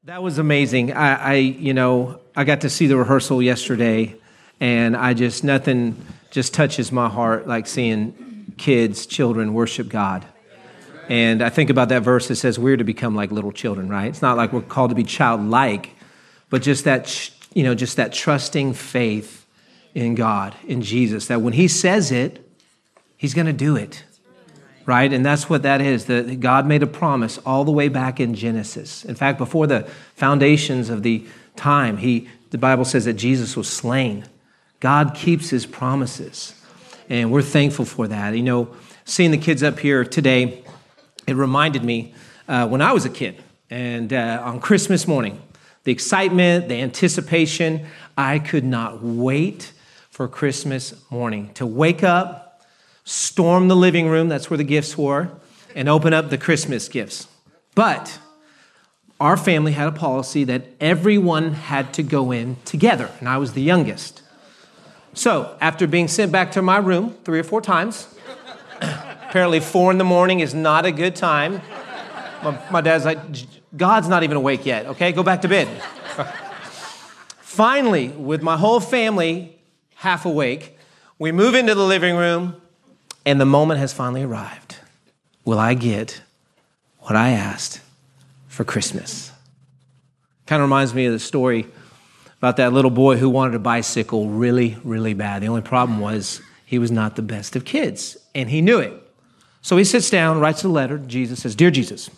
That was amazing. I got to see the rehearsal yesterday, and nothing just touches my heart like seeing children worship God. And I think about that verse that says we're to become like little children, right? It's not like we're called to be childlike, but just that trusting faith in God, in Jesus, that when he says it, he's going to do it. Right? And that's what that is. That God made a promise all the way back in Genesis. In fact, before the foundations of the time, the Bible says that Jesus was slain. God keeps his promises. And we're thankful for that. You know, seeing the kids up here today, it reminded me when I was a kid. And on Christmas morning, the excitement, the anticipation, I could not wait for Christmas morning to wake up, storm the living room, that's where the gifts were, and open up the Christmas gifts. But our family had a policy that everyone had to go in together, and I was the youngest. So after being sent back to my room 3 or 4 times, apparently 4 a.m. is not a good time. My dad's like, God's not even awake yet, okay? Go back to bed. Finally, with my whole family half awake, we move into the living room, and the moment has finally arrived. Will I get what I asked for Christmas? Kind of reminds me of the story about that little boy who wanted a bicycle really, really bad. The only problem was he was not the best of kids, and he knew it. So he sits down, writes a letter to Jesus, says, "Dear Jesus,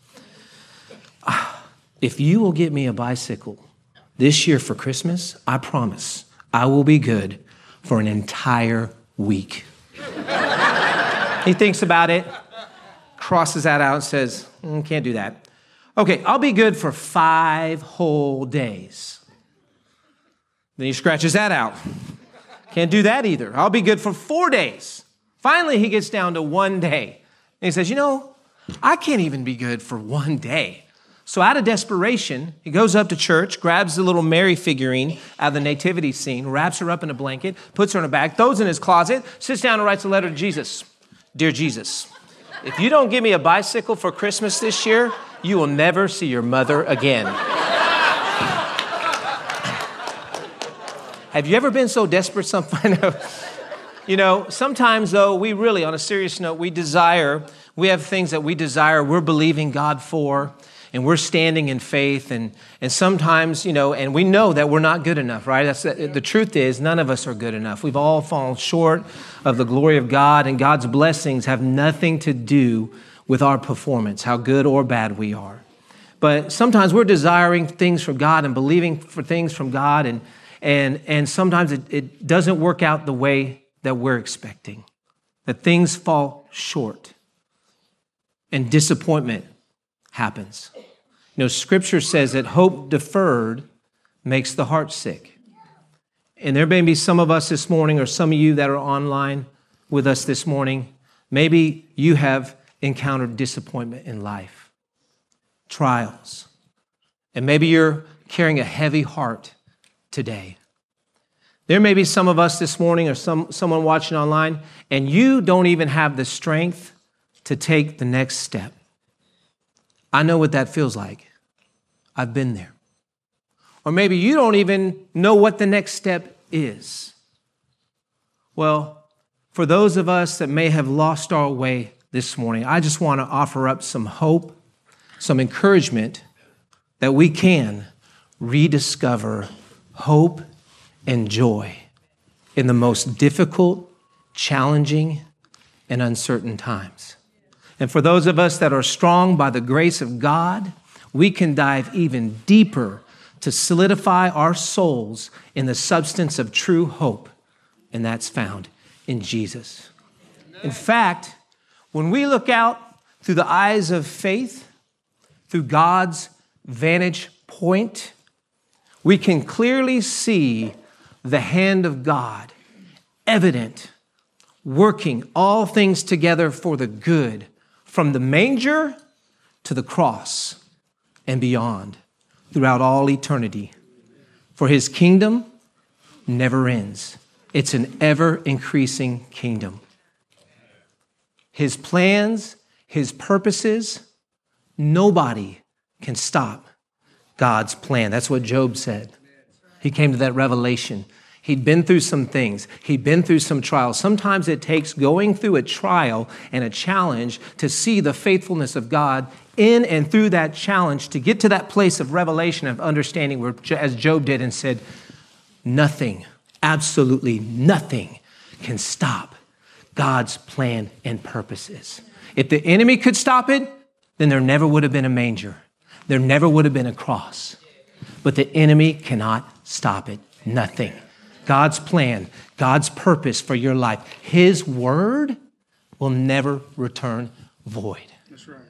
if you will get me a bicycle this year for Christmas, I promise I will be good for an entire week." He thinks about it, crosses that out, and says, can't do that. Okay, I'll be good for 5 whole days. Then he scratches that out. Can't do that either. I'll be good for 4 days. Finally, he gets down to 1 day. And he says, I can't even be good for 1 day. So out of desperation, he goes up to church, grabs the little Mary figurine out of the nativity scene, wraps her up in a blanket, puts her in a bag, throws in his closet, sits down and writes a letter to Jesus. "Dear Jesus, if you don't give me a bicycle for Christmas this year, you will never see your mother again." Have you ever been so desperate? Sometimes though, we really, on a serious note, we have things that we desire, we're believing God for, and we're standing in faith, and sometimes, and we know that we're not good enough, right? The truth is, none of us are good enough. We've all fallen short of the glory of God, and God's blessings have nothing to do with our performance, how good or bad we are. But sometimes we're desiring things from God and believing for things from God, and sometimes it doesn't work out the way that we're expecting, that things fall short, and disappointment happens. Scripture says that hope deferred makes the heart sick. And there may be some of us this morning, or some of you that are online with us this morning, maybe you have encountered disappointment in life, trials, and maybe you're carrying a heavy heart today. There may be some of us this morning, or someone watching online, and you don't even have the strength to take the next step. I know what that feels like. I've been there. Or maybe you don't even know what the next step is. Well, for those of us that may have lost our way this morning, I just want to offer up some hope, some encouragement that we can rediscover hope and joy in the most difficult, challenging, and uncertain times. And for those of us that are strong by the grace of God, we can dive even deeper to solidify our souls in the substance of true hope, and that's found in Jesus. In fact, when we look out through the eyes of faith, through God's vantage point, we can clearly see the hand of God evident, working all things together for the good, from the manger to the cross and beyond, throughout all eternity. For his kingdom never ends. It's an ever-increasing kingdom. His plans, his purposes, nobody can stop God's plan. That's what Job said. He came to that revelation. He'd been through some things. He'd been through some trials. Sometimes it takes going through a trial and a challenge to see the faithfulness of God in and through that challenge to get to that place of revelation, of understanding, where, as Job did and said, nothing, absolutely nothing can stop God's plan and purposes. If the enemy could stop it, then there never would have been a manger. There never would have been a cross. But the enemy cannot stop it. Nothing. God's plan, God's purpose for your life, his word will never return void. That's right.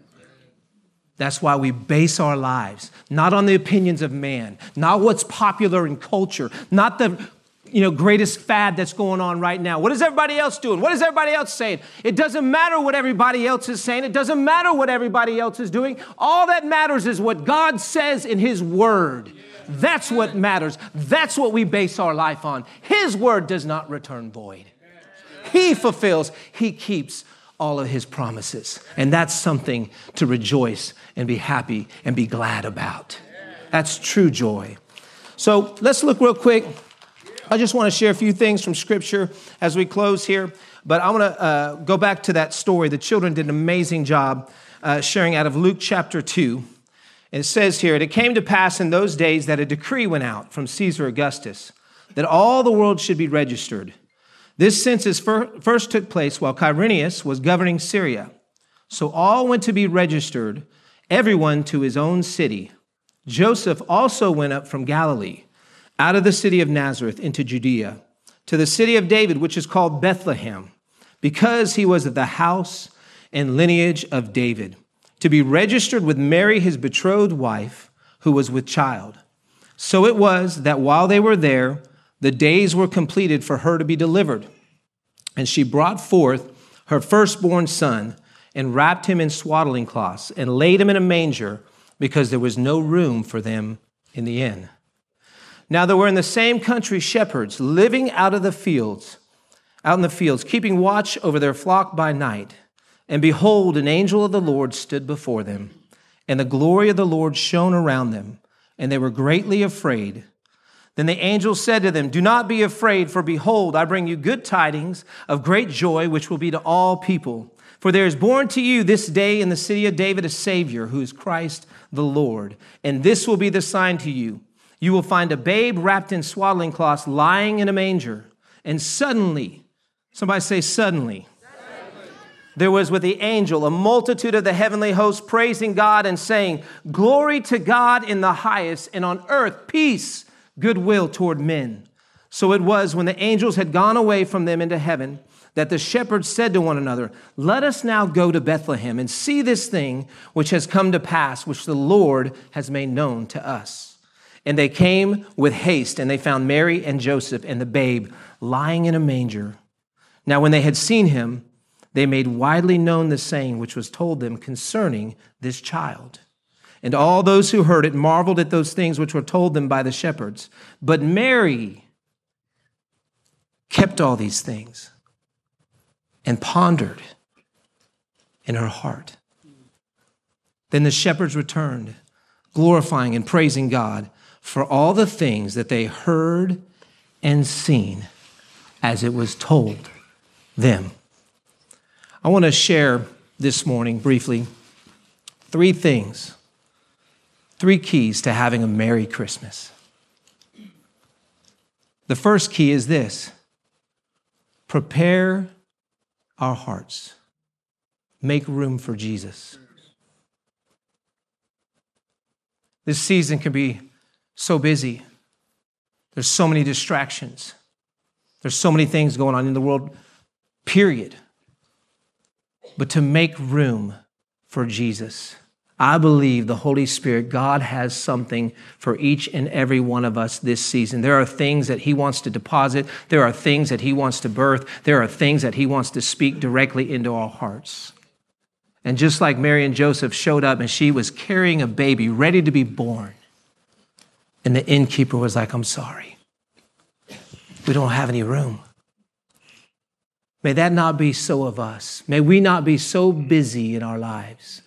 That's why we base our lives not on the opinions of man, not what's popular in culture, not the greatest fad that's going on right now. What is everybody else doing? What is everybody else saying? It doesn't matter what everybody else is saying. It doesn't matter what everybody else is doing. All that matters is what God says in his word. That's what matters. That's what we base our life on. His word does not return void. He fulfills, he keeps all of his promises. And that's something to rejoice and be happy and be glad about. That's true joy. So let's look real quick. I just want to share a few things from Scripture as we close here. But I want to go back to that story. The children did an amazing job sharing out of Luke chapter 2. And it says here, it came to pass in those days that a decree went out from Caesar Augustus that all the world should be registered. This census first took place while Quirinius was governing Syria. So all went to be registered, everyone to his own city. Joseph also went up from Galilee, out of the city of Nazareth into Judea, to the city of David, which is called Bethlehem, because he was of the house and lineage of David, to be registered with Mary, his betrothed wife, who was with child. So it was that while they were there, the days were completed for her to be delivered. And she brought forth her firstborn son and wrapped him in swaddling cloths and laid him in a manger because there was no room for them in the inn. Now there were in the same country shepherds living out in the fields, keeping watch over their flock by night. And behold, an angel of the Lord stood before them, and the glory of the Lord shone around them, and they were greatly afraid. Then the angel said to them, "Do not be afraid, for behold, I bring you good tidings of great joy, which will be to all people. For there is born to you this day in the city of David a Savior, who is Christ the Lord. And this will be the sign to you. You will find a babe wrapped in swaddling cloths lying in a manger." And suddenly, somebody say suddenly, there was with the angel a multitude of the heavenly hosts praising God and saying, "Glory to God in the highest, and on earth peace, goodwill toward men." So it was when the angels had gone away from them into heaven that the shepherds said to one another, "Let us now go to Bethlehem and see this thing which has come to pass, which the Lord has made known to us." And they came with haste, and they found Mary and Joseph and the babe lying in a manger. Now when they had seen him, they made widely known the saying which was told them concerning this child. And all those who heard it marveled at those things which were told them by the shepherds. But Mary kept all these things and pondered in her heart. Then the shepherds returned, glorifying and praising God for all the things that they heard and seen as it was told them. I want to share this morning briefly 3 things, 3 keys to having a Merry Christmas. The first key is this: prepare our hearts. Make room for Jesus. This season can be so busy. There's so many distractions. There's so many things going on in the world, period. But to make room for Jesus, I believe the Holy Spirit, God has something for each and every one of us this season. There are things that he wants to deposit. There are things that he wants to birth. There are things that he wants to speak directly into our hearts. And just like Mary and Joseph showed up and she was carrying a baby ready to be born, and the innkeeper was like, "I'm sorry, we don't have any room." May that not be so of us. May we not be so busy in our lives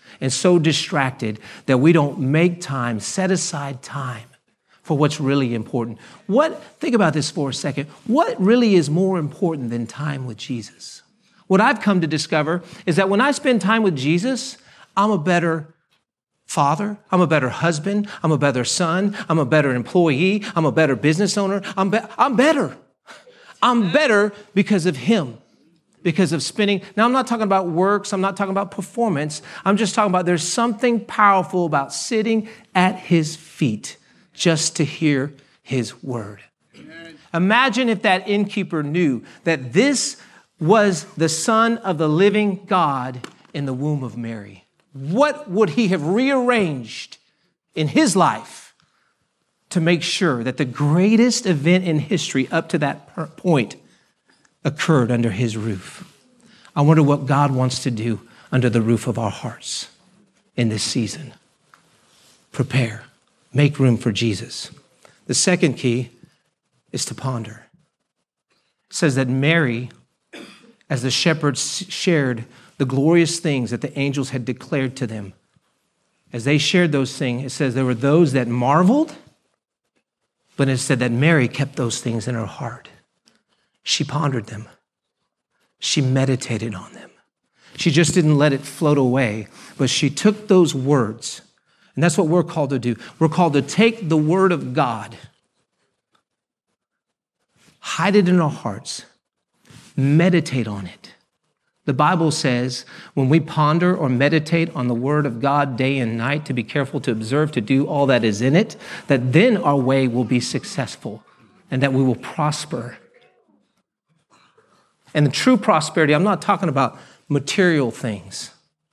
and so distracted that we don't make time, set aside time for what's really important. Think about this for a second. What really is more important than time with Jesus? What I've come to discover is that when I spend time with Jesus, I'm a better father, I'm a better husband, I'm a better son, I'm a better employee, I'm a better business owner. I'm better. I'm better because of him, because of spending. Now, I'm not talking about works. I'm not talking about performance. I'm just talking about there's something powerful about sitting at his feet just to hear his word. Amen. Imagine if that innkeeper knew that this was the Son of the living God in the womb of Mary. What would he have rearranged in his life to make sure that the greatest event in history up to that point occurred under his roof? I wonder what God wants to do under the roof of our hearts in this season. Prepare. Make room for Jesus. The second key is to ponder. It says that Mary, as the shepherds shared the glorious things that the angels had declared to them, as they shared those things, it says there were those that marveled, but it said that Mary kept those things in her heart. She pondered them. She meditated on them. She just didn't let it float away, but she took those words, and that's what we're called to do. We're called to take the word of God, hide it in our hearts, meditate on it. The Bible says when we ponder or meditate on the word of God day and night, to be careful to observe, to do all that is in it, that then our way will be successful and that we will prosper. And the true prosperity, I'm not talking about material things.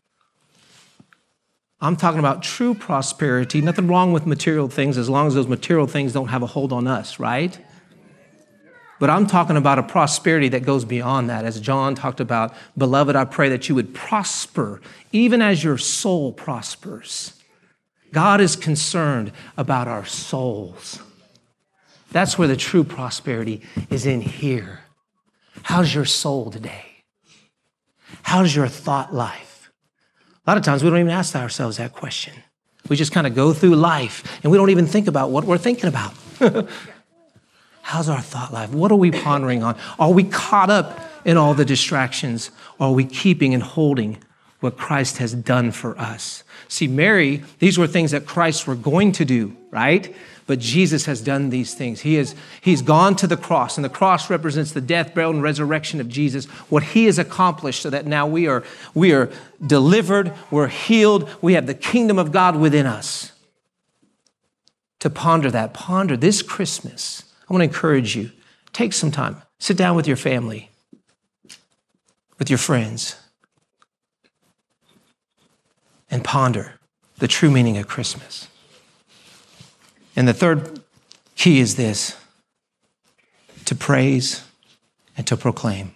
I'm talking about true prosperity. Nothing wrong with material things as long as those material things don't have a hold on us, right? But I'm talking about a prosperity that goes beyond that. As John talked about, beloved, I pray that you would prosper even as your soul prospers. God is concerned about our souls. That's where the true prosperity is, in here. How's your soul today? How's your thought life? A lot of times we don't even ask ourselves that question. We just kind of go through life and we don't even think about what we're thinking about. How's our thought life? What are we pondering on? Are we caught up in all the distractions? Or are we keeping and holding what Christ has done for us? See, Mary, these were things that Christ were going to do, right? But Jesus has done these things. He's gone to the cross, and the cross represents the death, burial, and resurrection of Jesus, what he has accomplished, so that now we are delivered, we're healed, we have the kingdom of God within us. To ponder this Christmas, I want to encourage you, take some time, sit down with your family, with your friends, and ponder the true meaning of Christmas. And the third key is this: to praise and to proclaim.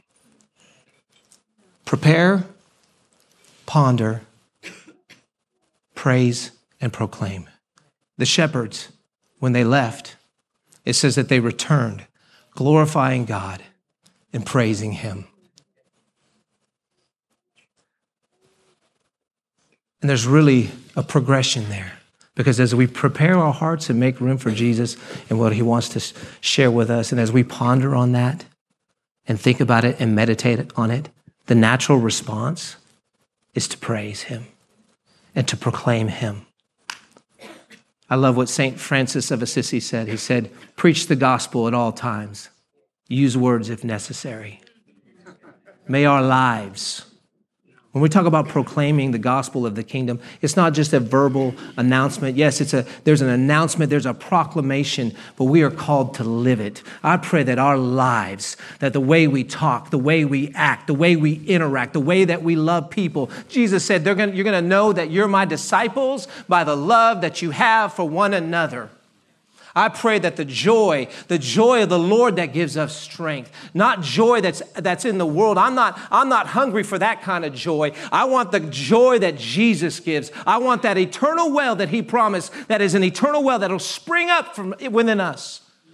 Prepare, ponder, praise, and proclaim. The shepherds, when they left, it says that they returned, glorifying God and praising him. And there's really a progression there, because as we prepare our hearts and make room for Jesus and what he wants to share with us, and as we ponder on that and think about it and meditate on it, the natural response is to praise him and to proclaim him. I love what St. Francis of Assisi said. He said, preach the gospel at all times. Use words if necessary. May our lives, when we talk about proclaiming the gospel of the kingdom, it's not just a verbal announcement. Yes, there's an announcement, there's a proclamation, but we are called to live it. I pray that our lives, that the way we talk, the way we act, the way we interact, the way that we love people. Jesus said, you're going to know that you're my disciples by the love that you have for one another. I pray that the joy of the Lord that gives us strength, not joy that's in the world. I'm not hungry for that kind of joy. I want the joy that Jesus gives. I want that eternal well that he promised, that is an eternal well that will spring up from within us.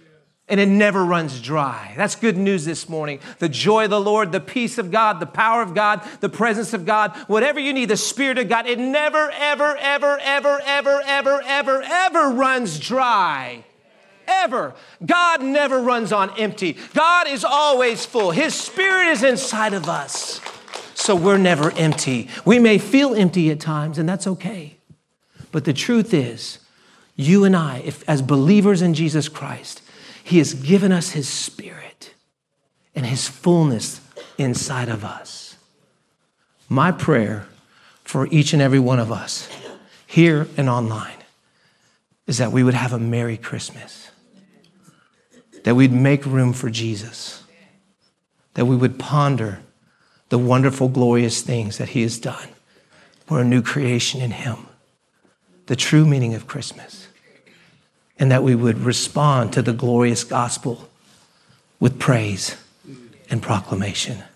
and it never runs dry. That's good news this morning. The joy of the Lord, the peace of God, the power of God, the presence of God, whatever you need, the Spirit of God, it never, ever, ever, ever, ever, ever, ever, ever runs dry. Ever. God never runs on empty. God is always full. His Spirit is inside of us. So we're never empty. We may feel empty at times, and that's okay. But the truth is, you and I, as believers in Jesus Christ, He has given us His Spirit and His fullness inside of us. My prayer for each and every one of us, here and online, is that we would have a Merry Christmas. That we'd make room for Jesus. That we would ponder the wonderful, glorious things that He has done. We're a new creation in Him. The true meaning of Christmas. And that we would respond to the glorious gospel with praise and proclamation.